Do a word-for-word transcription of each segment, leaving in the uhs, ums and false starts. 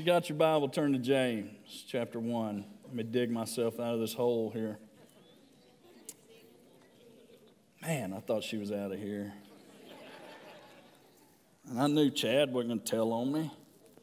You got your Bible, turn to James chapter one. Let me dig myself out of this hole here. Man, I thought she was out of here. And I knew Chad wasn't going to tell on me.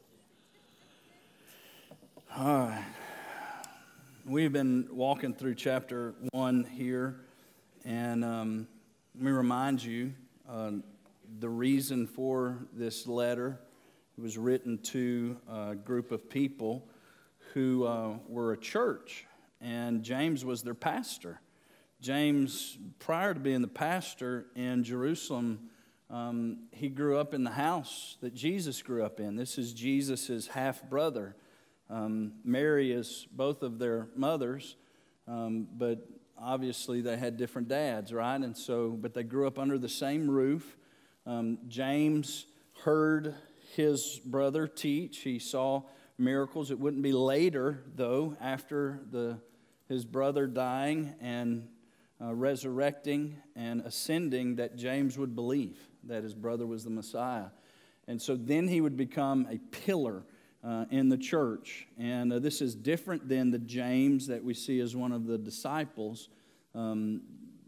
All right. We've been walking through chapter one here. And um, let me remind you, uh, the reason for this letter. It was written to a group of people who uh, were a church, and James was their pastor. James, prior to being the pastor in Jerusalem, um, he grew up in the house that Jesus grew up in. This is Jesus' half-brother. Um, Mary is both of their mothers, um, but obviously they had different dads, right? And so, but they grew up under the same roof. Um, James heard his brother teach. He saw miracles. It wouldn't be later, though, after the his brother dying and uh, resurrecting and ascending, that James would believe that his brother was the Messiah. And so then he would become a pillar uh, in the church. And uh, this is different than the James that we see as one of the disciples. Um,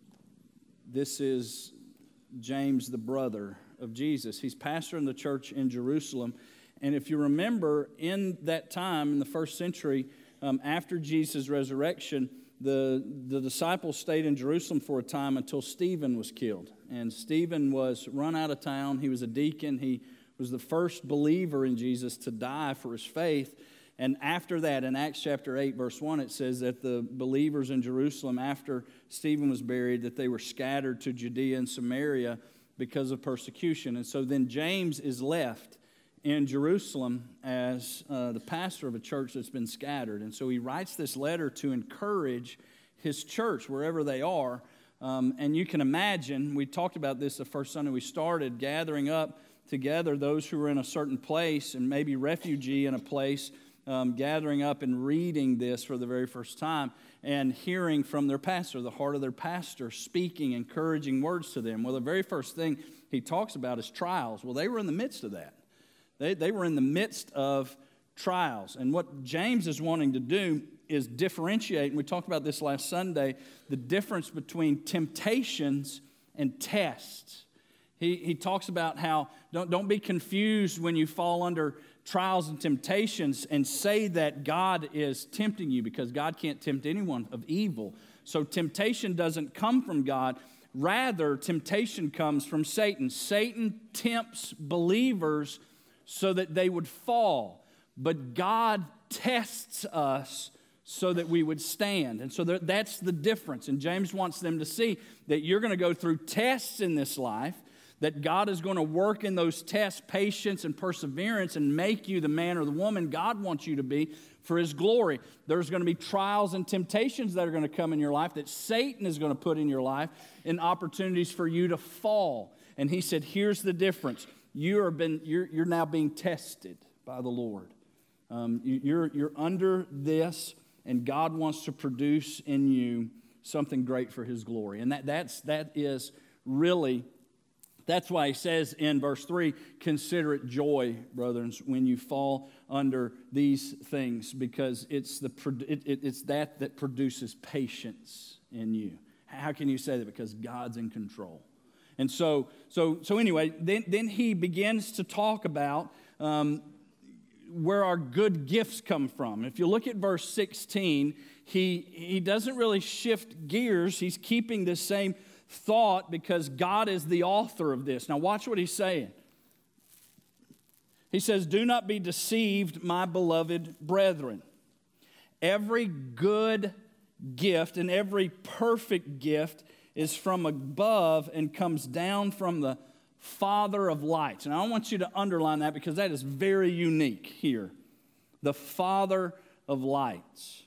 this is James, the brother of Jesus. He's pastoring the church in Jerusalem. And if you remember, in that time, in the first century, um, after Jesus' resurrection, the, the disciples stayed in Jerusalem for a time until Stephen was killed. And Stephen was run out of town. He was a deacon. He was the first believer in Jesus to die for his faith. And after that, in Acts chapter eight, verse one, it says that the believers in Jerusalem, after Stephen was buried, that they were scattered to Judea and Samaria because of persecution. And so then James is left in Jerusalem as uh, the pastor of a church that's been scattered. And so he writes this letter to encourage his church wherever they are. Um, and you can imagine, we talked about this the first Sunday we started, gathering up together those who were in a certain place and maybe refugee in a place, um, gathering up and reading this for the very first time and hearing from their pastor, the heart of their pastor, speaking encouraging words to them. Well, the very first thing he talks about is trials. Well, they were in the midst of that. They, they were in the midst of trials. And what James is wanting to do is differentiate, and we talked about this last Sunday, the difference between temptations and tests. He, he talks about how don't, don't be confused when you fall under trials and temptations and say that God is tempting you, because God can't tempt anyone of evil. So temptation doesn't come from God. Rather, temptation comes from Satan. Satan tempts believers so that they would fall. But God tests us so that we would stand. And so that's the difference. And James wants them to see that you're going to go through tests in this life, that God is going to work in those tests, patience and perseverance, and make you the man or the woman God wants you to be for His glory. There's going to be trials and temptations that are going to come in your life, that Satan is going to put in your life, and opportunities for you to fall. And he said, here's the difference. You are been, you're, you're now being tested by the Lord. Um, you, you're, you're under this, and God wants to produce in you something great for His glory. And that, that's, that is really... That's why he says in verse three, consider it joy, brethren, when you fall under these things, because it's the it, it, it's that that produces patience in you. How can you say that? Because God's in control. And so, so, so anyway, then, then he begins to talk about um, where our good gifts come from. If you look at verse sixteen, he he doesn't really shift gears. He's keeping the same thought because God is the author of this. Now watch what he's saying. He says, do not be deceived, my beloved brethren. Every good gift and every perfect gift is from above and comes down from the Father of lights. And I want you to underline that because that is very unique here. The Father of lights,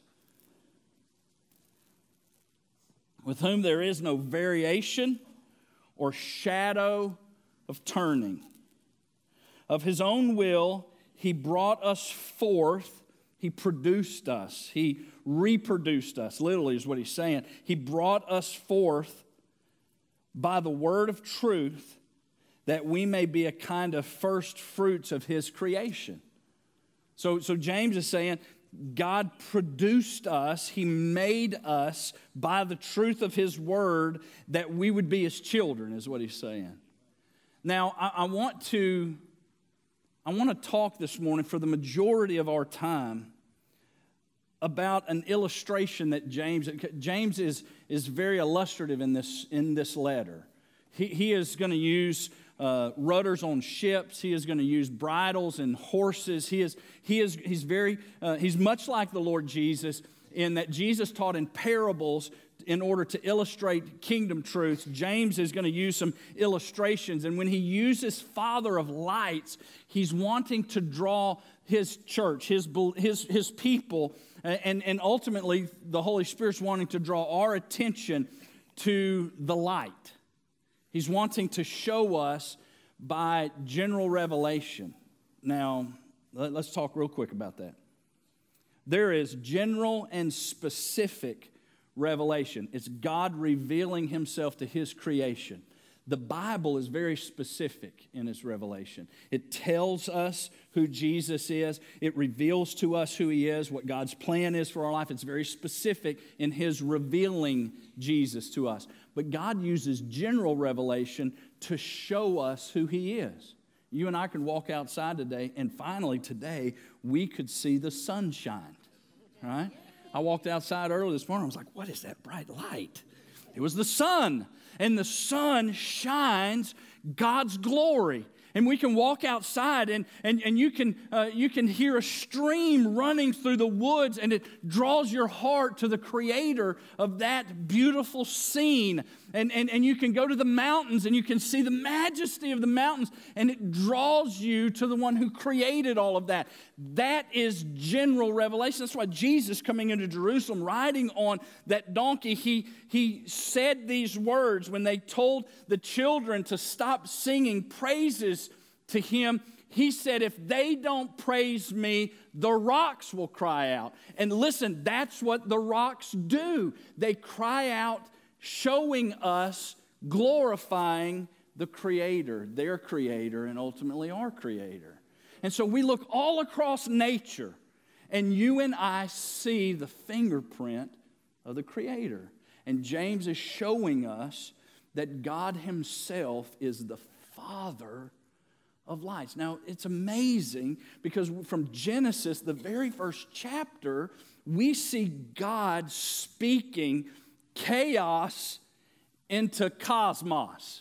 with whom there is no variation or shadow of turning. Of His own will, He brought us forth. He produced us. He reproduced us, literally is what he's saying. He brought us forth by the word of truth, that we may be a kind of first fruits of His creation. So, so James is saying, God produced us, He made us by the truth of His Word that we would be His children, is what he's saying. Now, I, I want to, I want to talk this morning for the majority of our time about an illustration that James, James is, is very illustrative in this, in this letter. He, he is going to use uh, rudders on ships. He is going to use bridles and horses. He is, he is, he's very, uh, he's much like the Lord Jesus in that Jesus taught in parables in order to illustrate kingdom truths. James is going to use some illustrations. And when he uses Father of lights, he's wanting to draw his church, his, his, his people, and, and ultimately the Holy Spirit's wanting to draw our attention to the light. He's wanting to show us by general revelation. Now, let's talk real quick about that. There is general and specific revelation. It's God revealing Himself to His creation. The Bible is very specific in its revelation. It tells us who Jesus is. It reveals to us who He is, what God's plan is for our life. It's very specific in His revealing Jesus to us. But God uses general revelation to show us who He is. You and I could walk outside today, and finally today, we could see the sunshine, right? I walked outside early this morning. I was like, what is that bright light? It was the sun. And the sun shines God's glory. And we can walk outside and, and, and you can uh, you can hear a stream running through the woods, and it draws your heart to the creator of that beautiful scene. And, and, and you can go to the mountains and you can see the majesty of the mountains, and it draws you to the one who created all of that. That is general revelation. That's why Jesus, coming into Jerusalem, riding on that donkey, he, he said these words when they told the children to stop singing praises to Him. He said, if they don't praise me, the rocks will cry out. And listen, that's what the rocks do. They cry out, showing us, glorifying the Creator, their Creator, and ultimately our Creator. And so we look all across nature, and you and I see the fingerprint of the Creator. And James is showing us that God Himself is the Father of lights. Now, it's amazing because from Genesis, the very first chapter, we see God speaking chaos into cosmos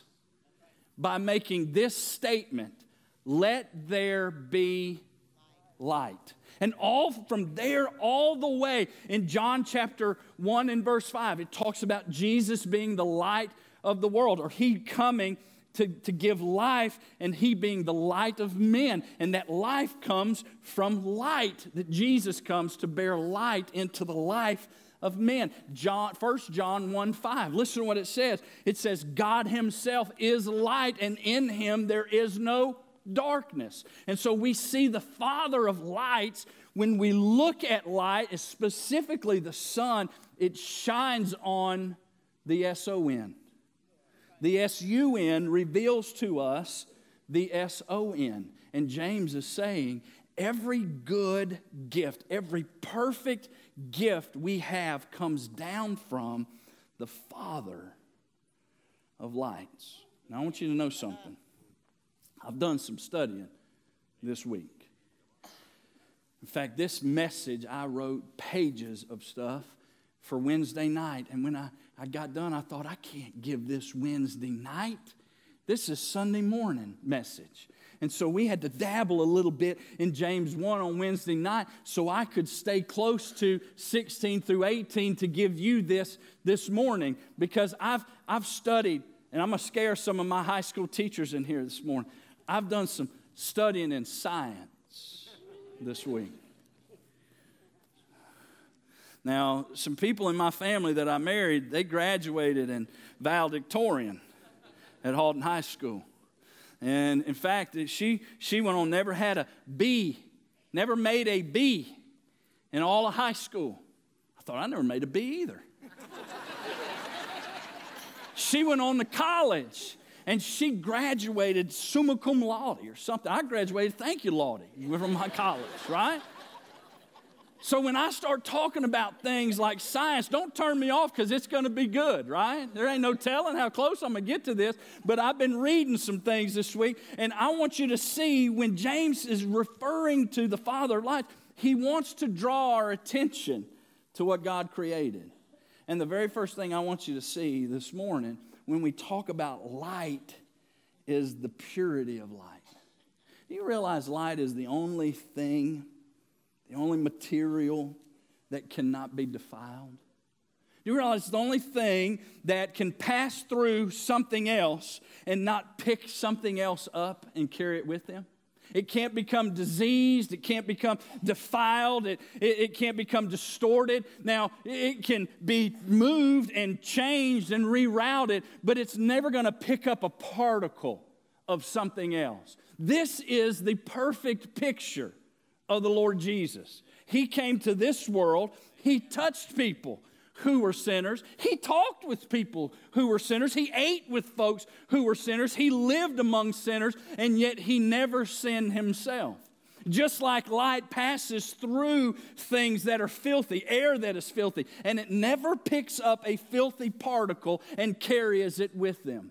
by making this statement, let there be light. And all from there all the way in John chapter one and verse five, it talks about Jesus being the light of the world, or He coming to, to give life, and He being the light of men. And that life comes from light, that Jesus comes to bear light into the life of men. John, First John one five. Listen to what it says. It says, God Himself is light, and in Him there is no darkness. And so we see the Father of lights. When we look at light, specifically the sun, it shines on the S O N. The S U N reveals to us the S O N. And James is saying, every good gift, every perfect gift we have comes down from the Father of lights. Now, I want you to know something. I've done some studying this week. In fact, this message, I wrote pages of stuff for Wednesday night. And when I, I got done, I thought, I can't give this Wednesday night. This is Sunday morning message. And so we had to dabble a little bit in James one on Wednesday night so I could stay close to sixteen through eighteen to give you this this morning, because I've, I've studied, and I'm going to scare some of my high school teachers in here this morning. I've done some studying in science this week. Now, some people in my family that I married, they graduated in valedictorian at Halton High School. And in fact, she, she went on, never had a B, never made a B in all of high school. I thought, I never made a B either. She went on to college, and she graduated summa cum laude or something. I graduated, thank you, laude, from my college, right? So when I start talking about things like science, don't turn me off because it's going to be good, right? There ain't no telling how close I'm going to get to this. But I've been reading some things this week, and I want you to see when James is referring to the Father of lights, he wants to draw our attention to what God created. And the very first thing I want you to see this morning when we talk about light is the purity of light. Do you realize light is the only thing, the only material that cannot be defiled? Do you realize it's the only thing that can pass through something else and not pick something else up and carry it with them? It can't become diseased. It can't become defiled. It, it, it can't become distorted. Now, it can be moved and changed and rerouted, but it's never going to pick up a particle of something else. This is the perfect picture of the Lord Jesus. He came to this world. He touched people who were sinners. He talked with people who were sinners. He ate with folks who were sinners. He lived among sinners, and yet he never sinned himself. Just like light passes through things that are filthy, air that is filthy, and it never picks up a filthy particle and carries it with them.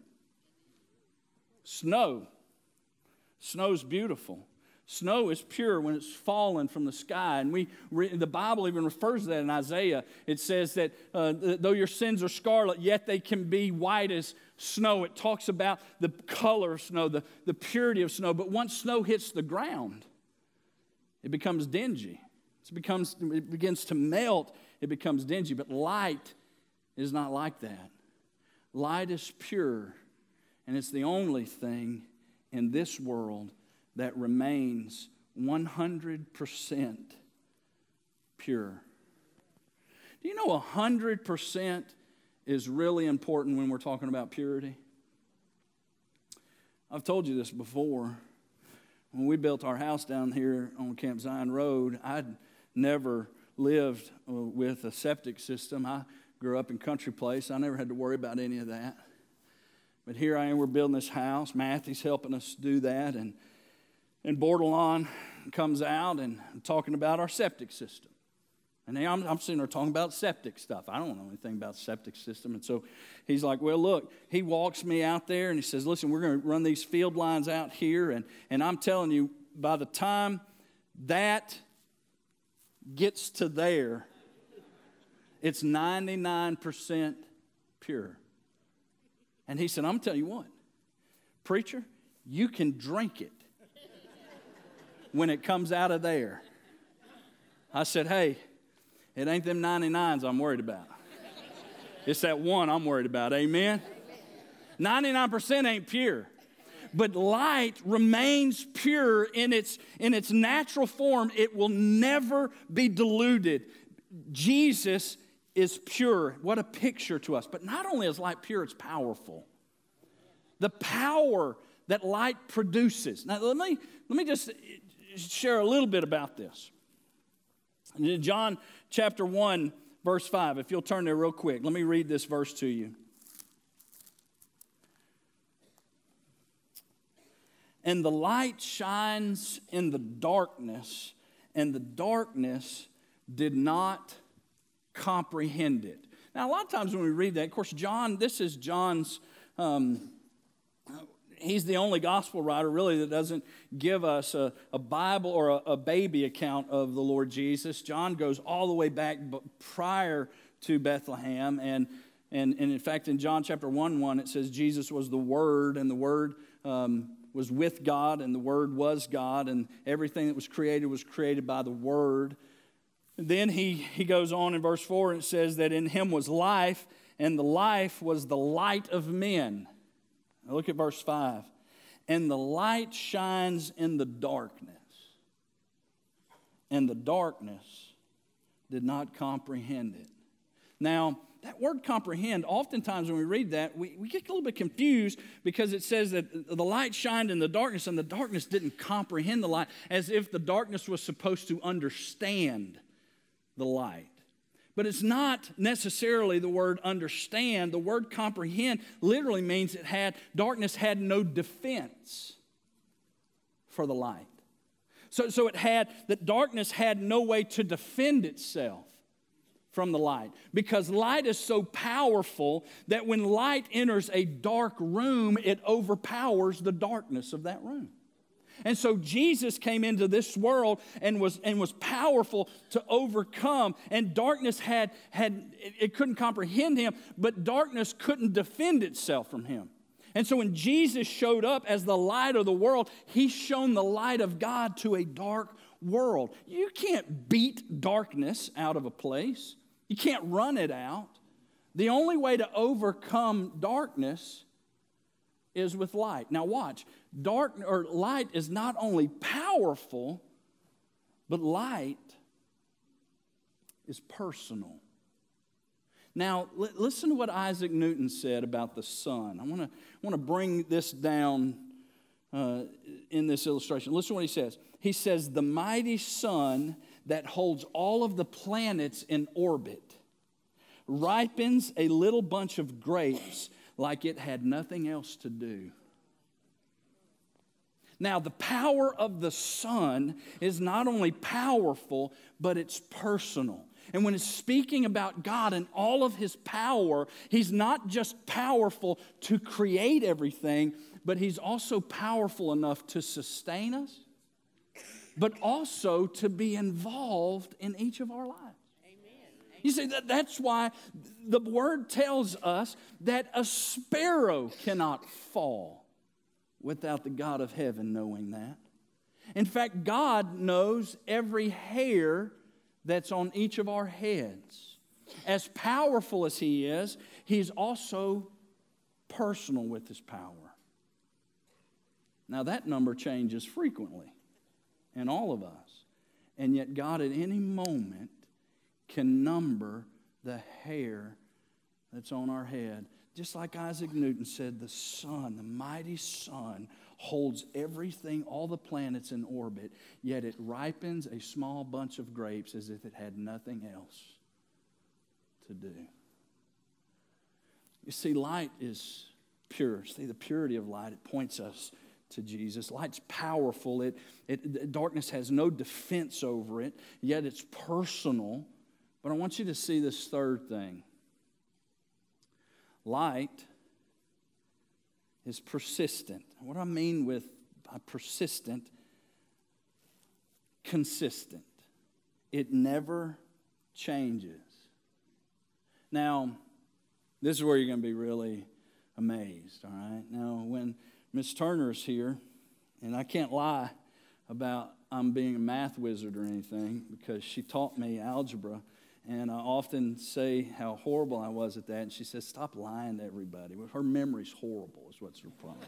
Snow. Snow's beautiful. Snow is pure when it's fallen from the sky. And we, the Bible even refers to that in Isaiah. It says that uh, though your sins are scarlet, yet they can be white as snow. It talks about the color of snow, the, the purity of snow. But once snow hits the ground, it becomes dingy. It, becomes, it begins to melt. It becomes dingy. But light is not like that. Light is pure. And it's the only thing in this world that remains one hundred percent pure. Do you know one hundred percent is really important when we're talking about purity? I've told you this before. When we built our house down here on Camp Zion Road, I'd never lived with a septic system. I grew up in Country Place. I never had to worry about any of that. But here I am, we're building this house. Matthew's helping us do that, and And Bordelon comes out and talking about our septic system. And now I'm, I'm sitting there talking about septic stuff. I don't know anything about the septic system. And so he's like, well, look, he walks me out there and he says, listen, we're going to run these field lines out here. And, and I'm telling you, by the time that gets to there, it's ninety-nine percent pure. And he said, I'm telling you what, preacher, you can drink it when it comes out of there. I said, hey, it ain't them ninety-nines I'm worried about. It's that one I'm worried about, amen? ninety-nine percent ain't pure. But light remains pure in its, in its natural form. It will never be diluted. Jesus is pure. What a picture to us. But not only is light pure, it's powerful. The power that light produces. Now, let me, let me just share a little bit about this. In John chapter one, verse five, if you'll turn there real quick, let me read this verse to you. And the light shines in the darkness, and the darkness did not comprehend it. Now, a lot of times when we read that, of course, John, this is John's, um, he's the only gospel writer, really, that doesn't give us a, a Bible or a, a baby account of the Lord Jesus. John goes all the way back prior to Bethlehem. And, and, and in fact, in John chapter one, one, it says Jesus was the Word, and the Word um, was with God, and the Word was God, and everything that was created was created by the Word. And then he, he goes on in verse four, and it says that in him was life, and the life was the light of men. Now look at verse five. And the light shines in the darkness, and the darkness did not comprehend it. Now, that word comprehend, oftentimes when we read that, we, we get a little bit confused because it says that the light shined in the darkness, and the darkness didn't comprehend the light, as if the darkness was supposed to understand the light. But it's not necessarily the word understand. The word comprehend literally means it had, darkness had no defense for the light. So, so it had, that darkness had no way to defend itself from the light, because light is so powerful that when light enters a dark room, it overpowers the darkness of that room. And so Jesus came into this world and was and was powerful to overcome. And darkness had had it, it couldn't comprehend him, but darkness couldn't defend itself from him. And so when Jesus showed up as the light of the world, he shone the light of God to a dark world. You can't beat darkness out of a place. You can't run it out. The only way to overcome darkness is with light. Now watch, dark or light is not only powerful, but light is personal. Now l- listen to what Isaac Newton said about the sun. I want to want to bring this down uh, in this illustration. Listen to what he says. He says, "The mighty sun that holds all of the planets in orbit ripens a little bunch of grapes like it had nothing else to do." Now, the power of the sun is not only powerful, but it's personal. And when it's speaking about God and all of his power, he's not just powerful to create everything, but he's also powerful enough to sustain us, but also to be involved in each of our lives. You see, that, that's why the word tells us that a sparrow cannot fall without the God of heaven knowing that. In fact, God knows every hair that's on each of our heads. As powerful as he is, he's also personal with his power. Now, that number changes frequently in all of us. And yet, God at any moment can number the hair that's on our head. Just like Isaac Newton said, the sun, the mighty sun, holds everything, all the planets in orbit, yet it ripens a small bunch of grapes as if it had nothing else to do. You see, light is pure. See, the purity of light, it points us to Jesus. Light's powerful. It, it, darkness has no defense over it, yet it's personal. But I want you to see this third thing. Light is persistent. What do I mean with by persistent? Consistent. It never changes. Now, this is where you're going to be really amazed, all right? Now, when Miss Turner's here, and I can't lie about I'm being a math wizard or anything, because she taught me algebra. And I often say how horrible I was at that. And she says, stop lying to everybody. Well, her memory's horrible is what's her problem.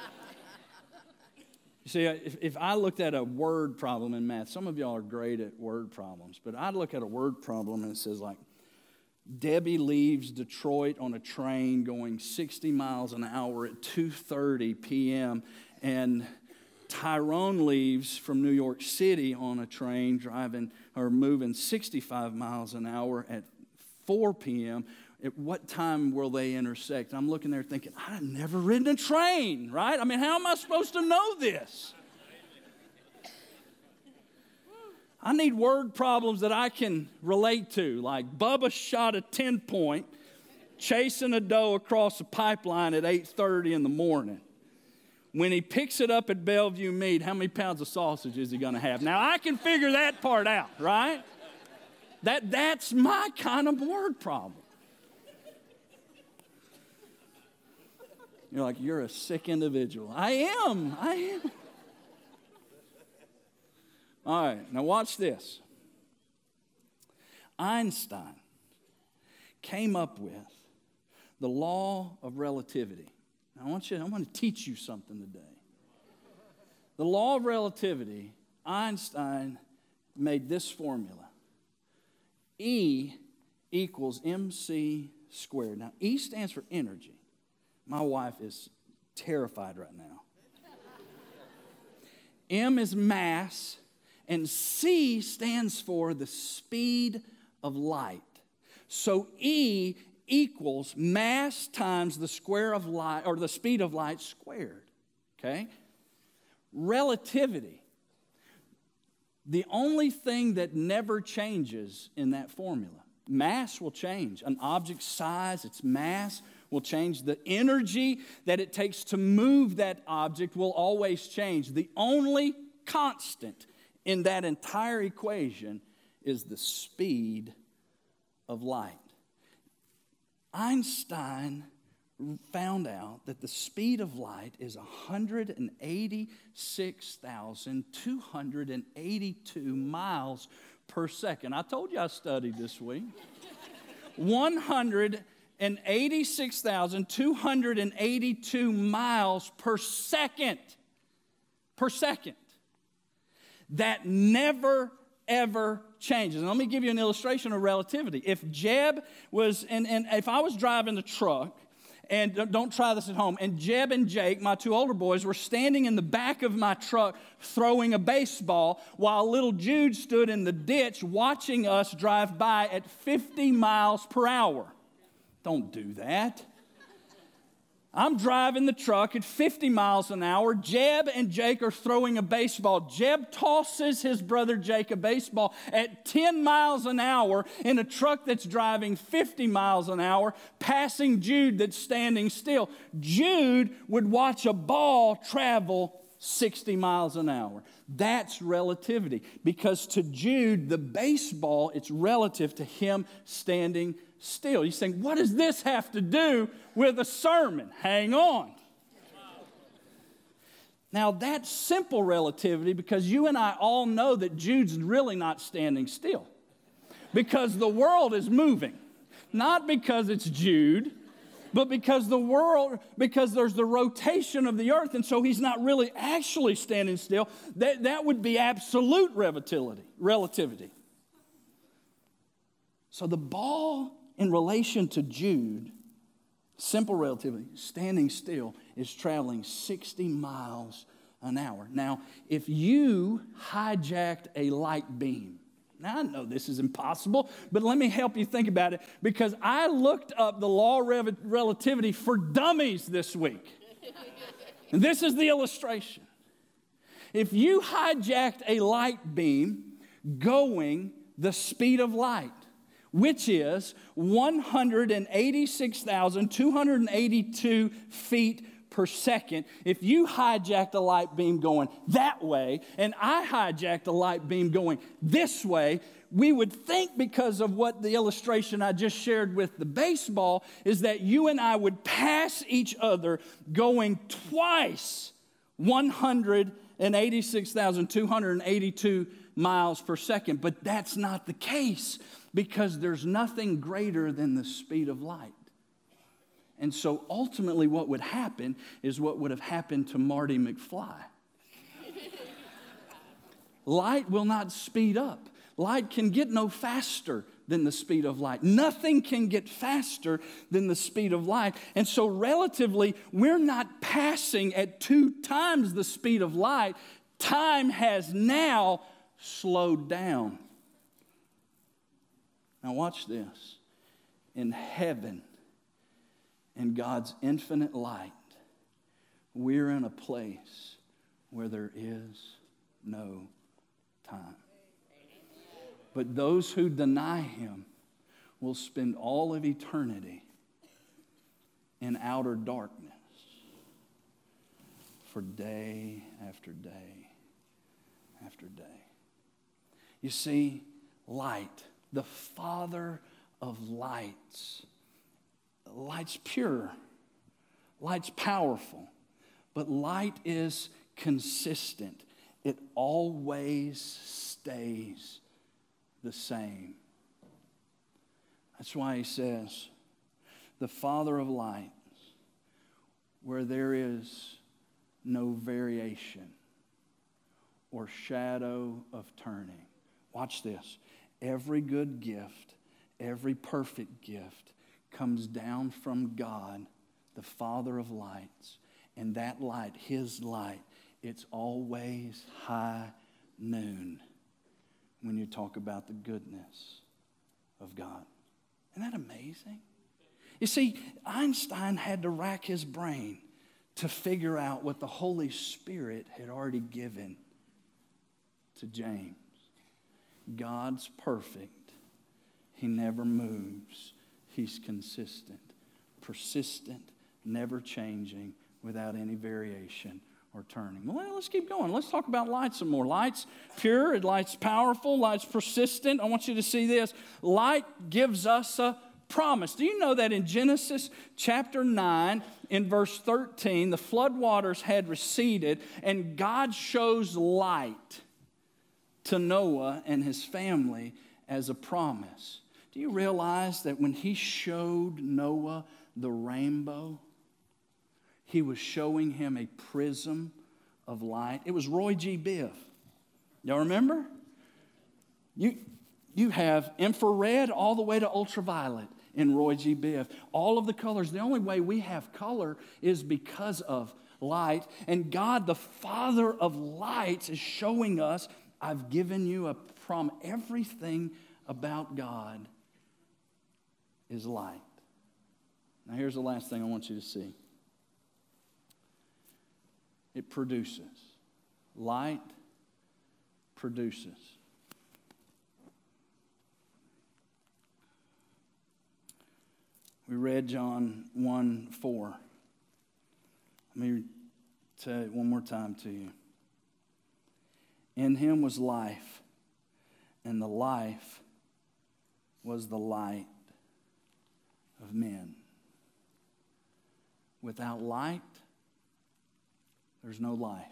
You see, if, if I looked at a word problem in math, some of y'all are great at word problems, but I'd look at a word problem and it says like, Debbie leaves Detroit on a train going sixty miles an hour at two thirty p.m. and Tyrone leaves from New York City on a train driving or moving sixty-five miles an hour at four p.m. At what time will they intersect? I'm looking there thinking, I've never ridden a train, right? I mean, how am I supposed to know this? I need word problems that I can relate to, like Bubba shot a ten point chasing a doe across a pipeline at eight thirty in the morning. When he picks it up at Bellevue Mead, how many pounds of sausage is he going to have? Now, I can figure that part out, right? That, that's my kind of word problem. You're like, you're a sick individual. I am. I am. All right, now watch this. Einstein came up with the law of relativity. I want you, I want to teach you something today. The law of relativity, Einstein made this formula. E equals mc squared. Now, E stands for energy. My wife is terrified right now. M is mass, and C stands for the speed of light. So E equals mass times the square of light, or the speed of light squared, okay? Relativity. the only thing that never changes in that formula, mass will change. An object's size, its mass will change. The energy that it takes to move that object will always change. The only constant in that entire equation is the speed of light. Einstein found out that the speed of light is one hundred eighty-six thousand two hundred eighty-two miles per second. I told you I studied this week. one hundred eighty-six thousand two hundred eighty-two miles per second. Per second. That never, ever changes. And let me give you an illustration of relativity. If Jeb was, and, and if I was driving the truck, and don't try this at home, and Jeb and Jake, my two older boys, were standing in the back of my truck throwing a baseball while little Jude stood in the ditch watching us drive by at fifty miles per hour. Don't do that. I'm driving the truck at fifty miles an hour. Jeb and Jake are throwing a baseball. Jeb tosses his brother Jake a baseball at ten miles an hour in a truck that's driving fifty miles an hour, passing Jude that's standing still. Jude would watch a ball travel sixty miles an hour. That's relativity, because to Jude, the baseball, it's relative to him standing still. You're saying, what does this have to do with a sermon? Hang on. Now, that's simple relativity, because you and I all know that Jude's really not standing still, because the world is moving. Not because it's Jude, but because the world, because there's the rotation of the earth, and so he's not really actually standing still. That, that would be absolute relativity. relativity. So the ball in relation to Jude, simple relativity, standing still, is traveling sixty miles an hour. Now, if you hijacked a light beam, now I know this is impossible, but let me help you think about it, because I looked up the law of relativity for dummies this week. And this is the illustration. If you hijacked a light beam going the speed of light, which is one hundred eighty-six thousand two hundred eighty-two feet per second. If you hijacked a light beam going that way, and I hijacked a light beam going this way, we would think, because of what the illustration I just shared with the baseball, is that you and I would pass each other going twice one hundred eighty-six thousand two hundred eighty-two miles per second. But that's not the case, because there's nothing greater than the speed of light. And so ultimately what would happen is what would have happened to Marty McFly. Light will not speed up. Light can get no faster than the speed of light. Nothing can get faster than the speed of light. And so relatively, we're not passing at two times the speed of light. Time has now slowed down. Now watch this. In heaven, in God's infinite light, we're in a place where there is no time. But those who deny him will spend all of eternity in outer darkness for day after day after day. You see, light, the Father of lights, light's pure, light's powerful, but light is consistent. It always stays the same. That's why he says, the Father of lights, where there is no variation or shadow of turning. Watch this. Every good gift, every perfect gift comes down from God, the Father of lights. And that light, his light, it's always high noon when you talk about the goodness of God. Isn't that amazing? You see, Einstein had to rack his brain to figure out what the Holy Spirit had already given to James. God's perfect. He never moves. He's consistent, persistent, never changing, without any variation or turning. Well, let's keep going. Let's talk about light some more. Light's pure, light's powerful, light's persistent. I want you to see this. Light gives us a promise. Do you know that in Genesis chapter nine, in verse thirteen, the floodwaters had receded, and God shows light to Noah and his family as a promise. Do you realize that when he showed Noah the rainbow, he was showing him a prism of light? It was Roy G. Biv. Y'all remember? You, you have infrared all the way to ultraviolet in Roy G. Biv. All of the colors. The only way we have color is because of light. And God, the Father of lights, is showing us, I've given you a promise. Everything about God is light. Now here's the last thing I want you to see. It produces. Light produces. We read John one four. Let me say it one more time to you. In him was life, and the life was the light of men. Without light, there's no life.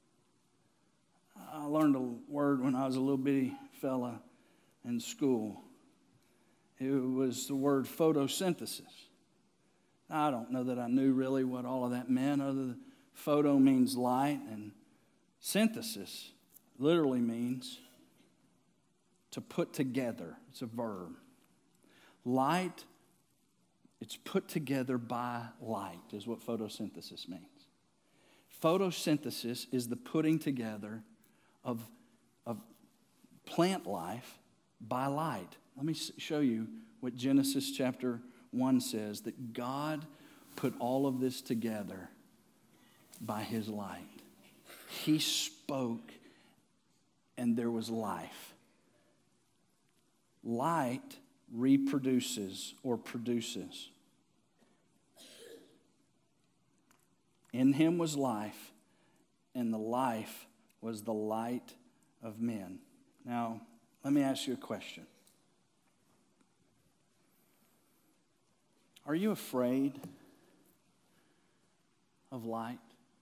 I learned a word when I was a little bitty fella in school. It was the word photosynthesis. I don't know that I knew really what all of that meant, other than photo means light, and synthesis literally means to put together. It's a verb. Light, it's put together by light, is what photosynthesis means. Photosynthesis is the putting together of, of plant life by light. Let me show you what Genesis chapter one says, that God put all of this together by his light. He spoke and there was life. Light reproduces or produces. In him was life, and the life was the light of men. Now, let me ask you a question. Are you afraid of light?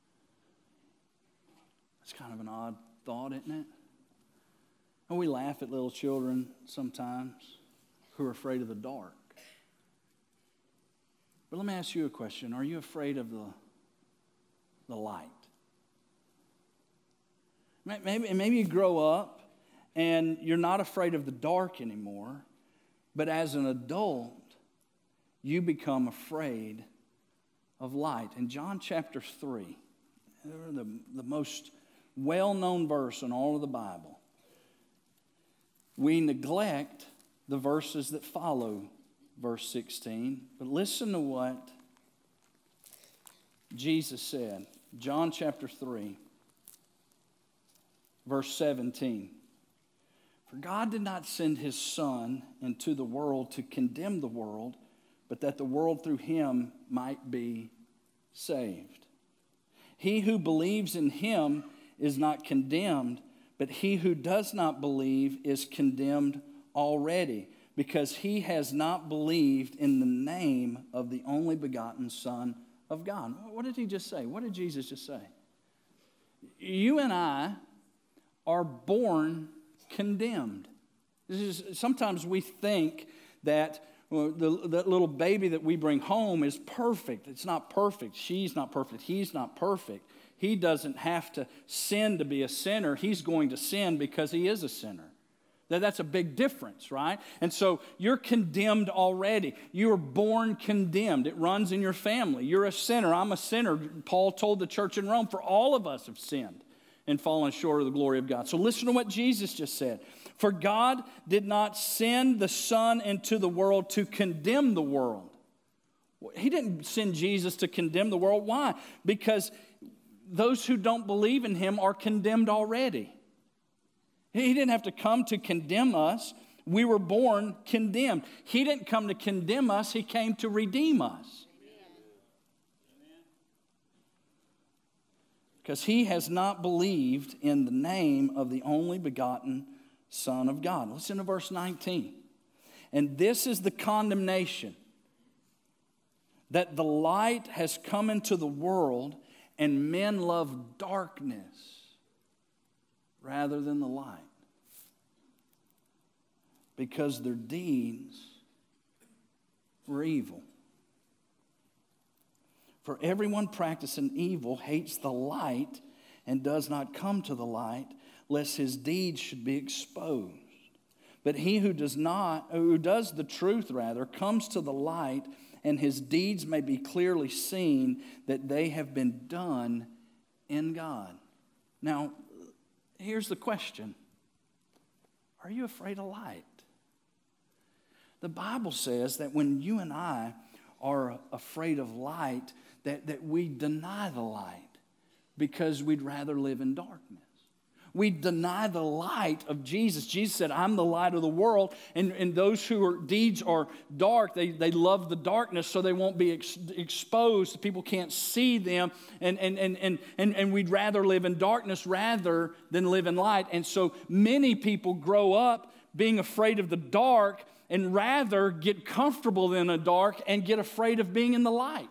That's kind of an odd thought, isn't it? And we laugh at little children sometimes who are afraid of the dark. But let me ask you a question. Are you afraid of the, the light? Maybe, maybe you grow up and you're not afraid of the dark anymore, but as an adult, you become afraid of light. In John chapter three, the, the most well-known verse in all of the Bible, we neglect the verses that follow verse sixteen. But listen to what Jesus said. John chapter three, verse seventeen. For God did not send his Son into the world to condemn the world, but that the world through him might be saved. He who believes in him is not condemned, but he who does not believe is condemned already, because he has not believed in the name of the only begotten Son of God. What did he just say? What did Jesus just say? You and I are born condemned. This is, sometimes we think that well, the, that little baby that we bring home is perfect. It's not perfect. She's not perfect. He's not perfect. He doesn't have to sin to be a sinner. He's going to sin because he is a sinner. That, that's a big difference, right? And so you're condemned already. You were born condemned. It runs in your family. You're a sinner. I'm a sinner. Paul told the church in Rome, for all of us have sinned and fallen short of the glory of God. So listen to what Jesus just said. For God did not send the Son into the world to condemn the world. He didn't send Jesus to condemn the world. Why? Because those who don't believe in him are condemned already. He didn't have to come to condemn us. We were born condemned. He didn't come to condemn us. He came to redeem us. Because he has not believed in the name of the only begotten Son of God. Listen to verse nineteen. And this is the condemnation, that the light has come into the world, and men love darkness rather than the light, because their deeds were evil. For everyone practicing evil hates the light and does not come to the light, lest his deeds should be exposed. But he who does not, who does the truth rather, comes to the light, and his deeds may be clearly seen that they have been done in God. Now, here's the question. Are you afraid of light? The Bible says that when you and I are afraid of light, that, that we deny the light because we'd rather live in darkness. We deny the light of Jesus. Jesus said, I'm the light of the world. And, and those whose deeds are dark, they, they love the darkness so they won't be ex- exposed. People can't see them. And, and, and, and, and, and we'd rather live in darkness rather than live in light. And so many people grow up being afraid of the dark and rather get comfortable in the dark and get afraid of being in the light.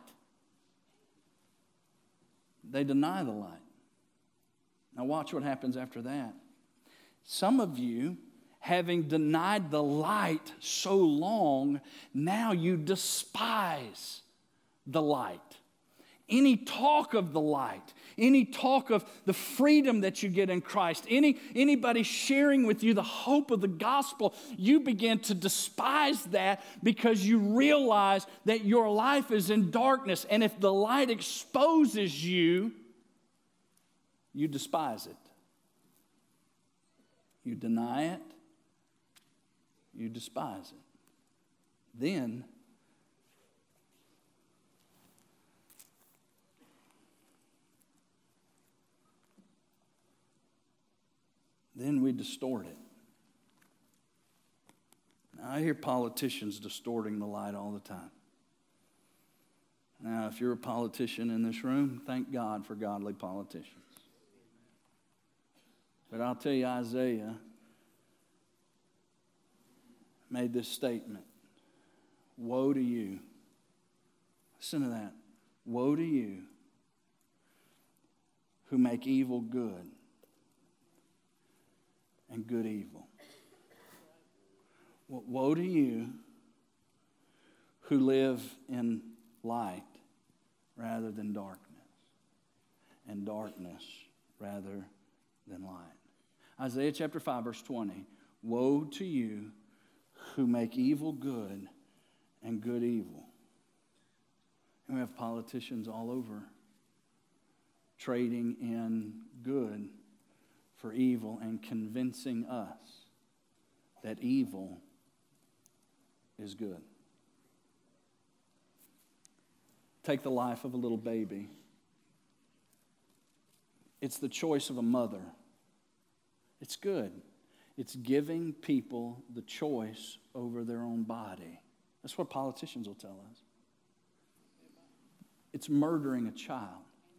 They deny the light. Now watch what happens after that. Some of you, having denied the light so long, now you despise the light. Any talk of the light, any talk of the freedom that you get in Christ, any anybody sharing with you the hope of the gospel, you begin to despise that because you realize that your life is in darkness. And if the light exposes you, you despise it. You deny it. You despise it. Then Then we distort it. Now, I hear politicians distorting the light all the time. Now, if you're a politician in this room, thank God for godly politicians. But I'll tell you, Isaiah made this statement. Woe to you. Listen to that. Woe to you who make evil good and good evil. Woe to you who live in light rather than darkness, and darkness rather than light. Isaiah chapter five, verse twenty. Woe to you who make evil good and good evil. And we have politicians all over trading in good for evil and convincing us that evil is good. Take the life of a little baby. It's the choice of a mother. It's good. It's giving people the choice over their own body. That's what politicians will tell us. It's murdering a child.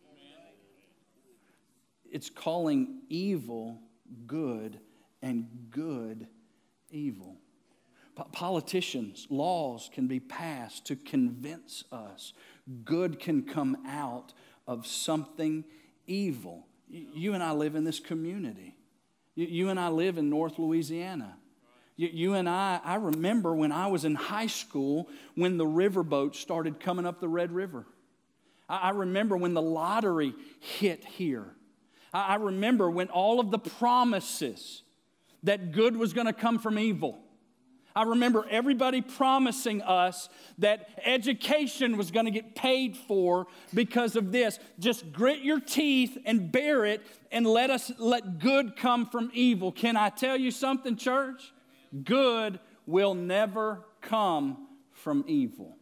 It's calling evil good and good evil. Po- politicians, laws can be passed to convince us good can come out of something evil. You, you and I live in this community. You, you and I live in North Louisiana. You, you and I, I remember when I was in high school when the riverboats started coming up the Red River. I, I remember when the lottery hit here. I remember when all of the promises that good was going to come from evil. I remember everybody promising us that education was going to get paid for because of this. Just grit your teeth and bear it and let us let good come from evil. Can I tell you something, church? Good will never come from evil.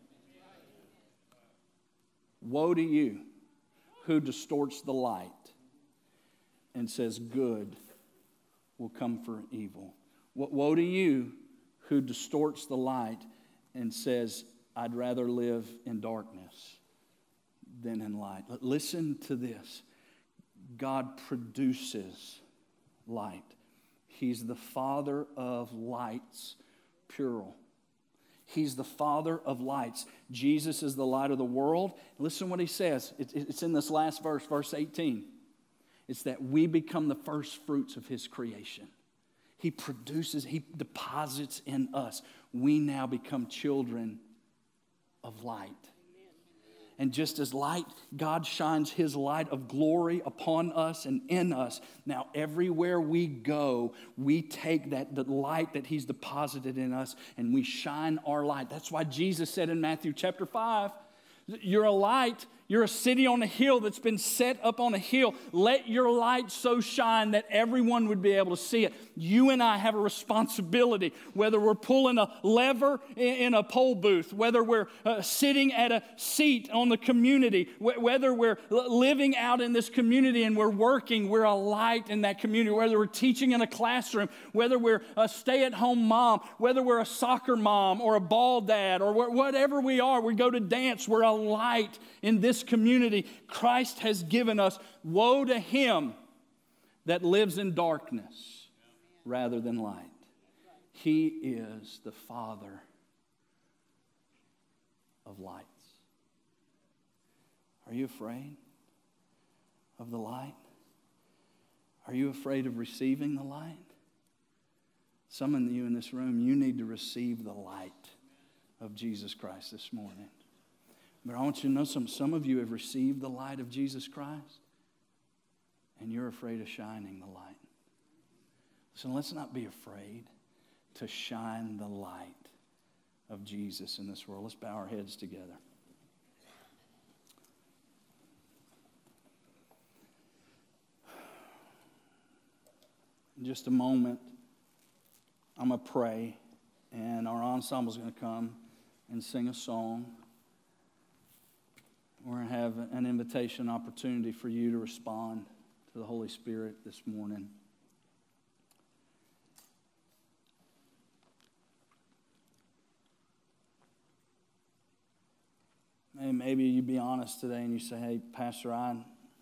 Woe to you who distorts the light and says good will come for evil. Woe to you who distorts the light and says, I'd rather live in darkness than in light. Listen to this. God produces light. He's the Father of lights, plural. He's the Father of lights. Jesus is the light of the world. Listen what he says. It's in this last verse, verse eighteen. It's that we become the first fruits of his creation. He produces, he deposits in us. We now become children of light. And just as light, God shines his light of glory upon us and in us. Now, everywhere we go, we take that the light that he's deposited in us and we shine our light. That's why Jesus said in Matthew chapter five, you're a light. You're a city on a hill that's been set up on a hill. Let your light so shine that everyone would be able to see it. You and I have a responsibility, whether we're pulling a lever in a poll booth, whether we're uh, sitting at a seat on the community, wh- whether we're living out in this community and we're working, we're a light in that community, whether we're teaching in a classroom, whether we're a stay-at-home mom, whether we're a soccer mom or a ball dad or wh- whatever we are, we go to dance, we're a light in this community. Christ has given us. Woe to him that lives in darkness rather than light. He is the Father of lights. Are you afraid of the light? Are you afraid of receiving the light? Some of you in this room, you need to receive the light of Jesus Christ this morning. But I want you to know some, some of you have received the light of Jesus Christ, and you're afraid of shining the light. So let's not be afraid to shine the light of Jesus in this world. Let's bow our heads together. In just a moment, I'm going to pray, and our ensemble is going to come and sing a song. We're going to have an invitation opportunity for you to respond to the Holy Spirit this morning. And maybe you be honest today and you say, hey, Pastor, I,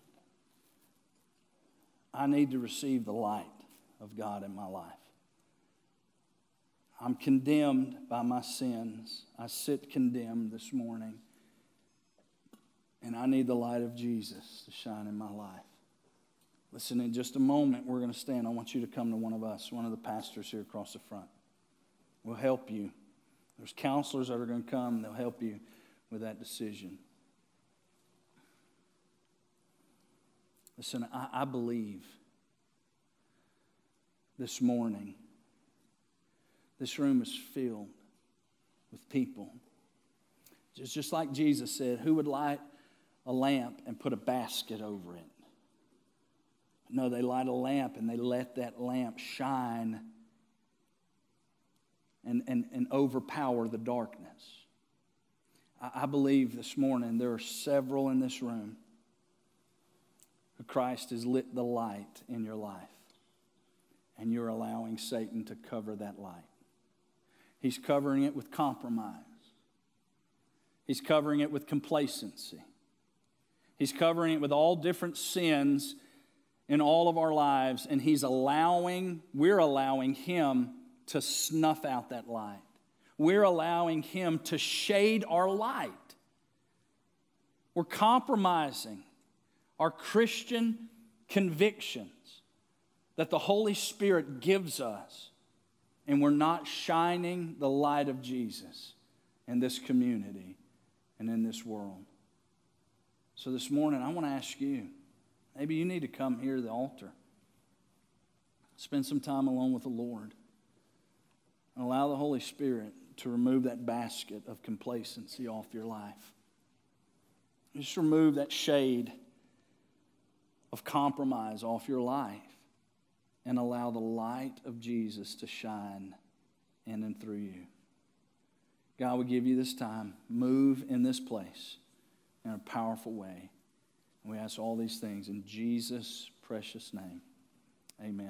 I need to receive the light of God in my life. I'm condemned by my sins. I sit condemned this morning. And I need the light of Jesus to shine in my life. Listen, in just a moment, we're going to stand. I want you to come to one of us, one of the pastors here across the front. We'll help you. There's counselors that are going to come. They'll help you with that decision. Listen, I, I believe this morning, this room is filled with people. Just, just like Jesus said, who would light a lamp and put a basket over it? No, they light a lamp and they let that lamp shine and, and, and overpower the darkness. I, I believe this morning there are several in this room who Christ has lit the light in your life, and you're allowing Satan to cover that light. He's covering it with compromise. He's covering it with complacency. He's covering it with all different sins in all of our lives, and he's allowing, we're allowing him to snuff out that light. We're allowing him to shade our light. We're compromising our Christian convictions that the Holy Spirit gives us, and we're not shining the light of Jesus in this community and in this world. So this morning, I want to ask you, maybe you need to come here to the altar. Spend some time alone with the Lord. And allow the Holy Spirit to remove that basket of complacency off your life. Just remove that shade of compromise off your life and allow the light of Jesus to shine in and through you. God, we give you this time. Move in this place in a powerful way. And we ask all these things in Jesus' precious name. Amen.